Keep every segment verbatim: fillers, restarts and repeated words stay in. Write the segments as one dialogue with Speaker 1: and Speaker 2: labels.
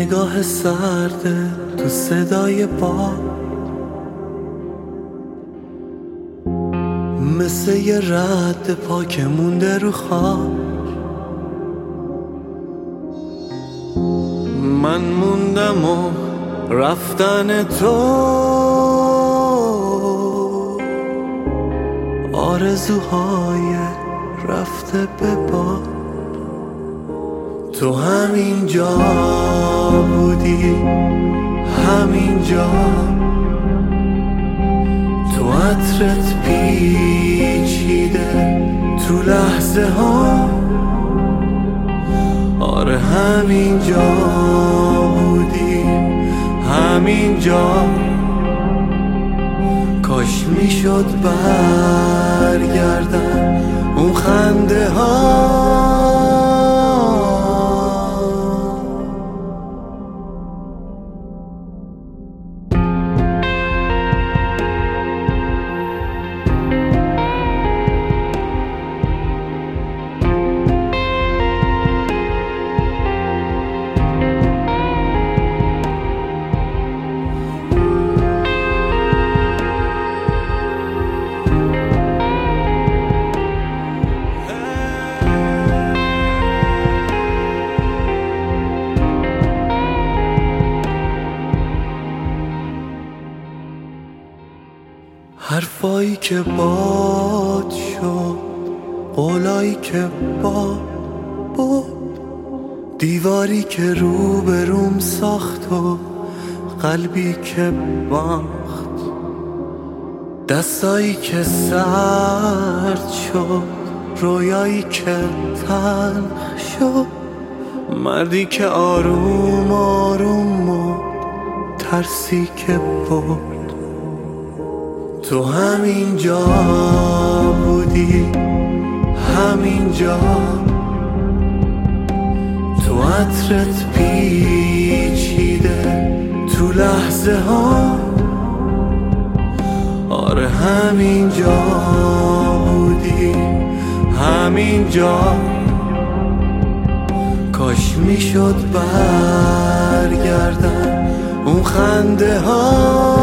Speaker 1: نگاه سرده تو صدای باد، مثل یه رد پا که مونده رو خواب. من موندم و رفتن تو آرزوهای رفته به باد. تو همین جا بودی، همین جا تو عطرت پیچیده تو لحظه ها. آره همین جا بودی، همین جا کاش میشد برگردن اون خنده ها. حرفایی که باد شد، قولایی که باد بود، دیواری که رو به روم ساخت و قلبی که باخت، دستایی که سرد شد، رویایی که تلخ شد، مردی که آروم آروم مرد، ترسی که برد. تو همین جا بودی، همین جا تو عطرت پیچیده تو لحظه ها. آره همین جا بودی، همین جا کاش میشد برگردن اون خنده ها.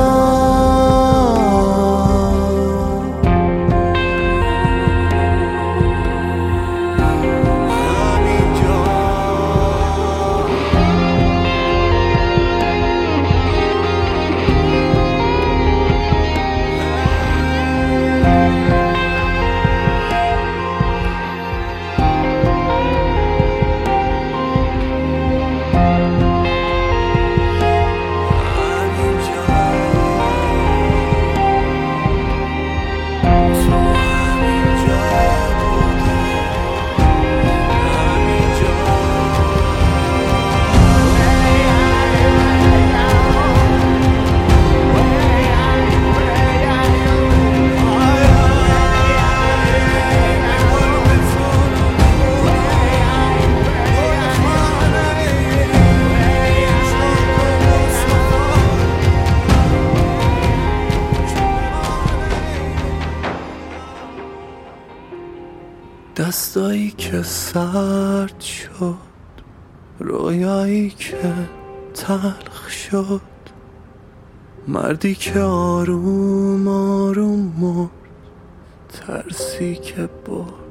Speaker 1: دستایی که سرد شد، رویایی که تلخ شد، مردی که آروم آروم مرد، ترسی که برد.